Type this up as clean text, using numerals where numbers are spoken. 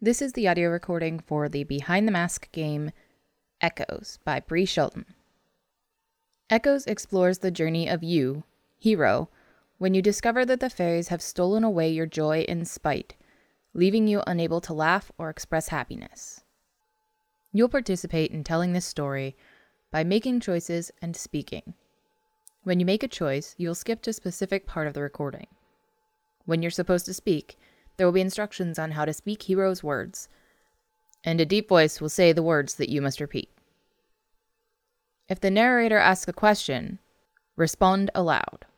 This is the audio recording for the Behind the Mask game Echoes by Bree Shelton. Echoes explores the journey of you, hero, when you discover that the fairies have stolen away your joy in spite, leaving you unable to laugh or express happiness. You'll participate in telling this story by making choices and speaking. When you make a choice, you'll skip to a specific part of the recording. When you're supposed to speak, there will be instructions on how to speak hero's words, and a deep voice will say the words that you must repeat. If the narrator asks a question, respond aloud.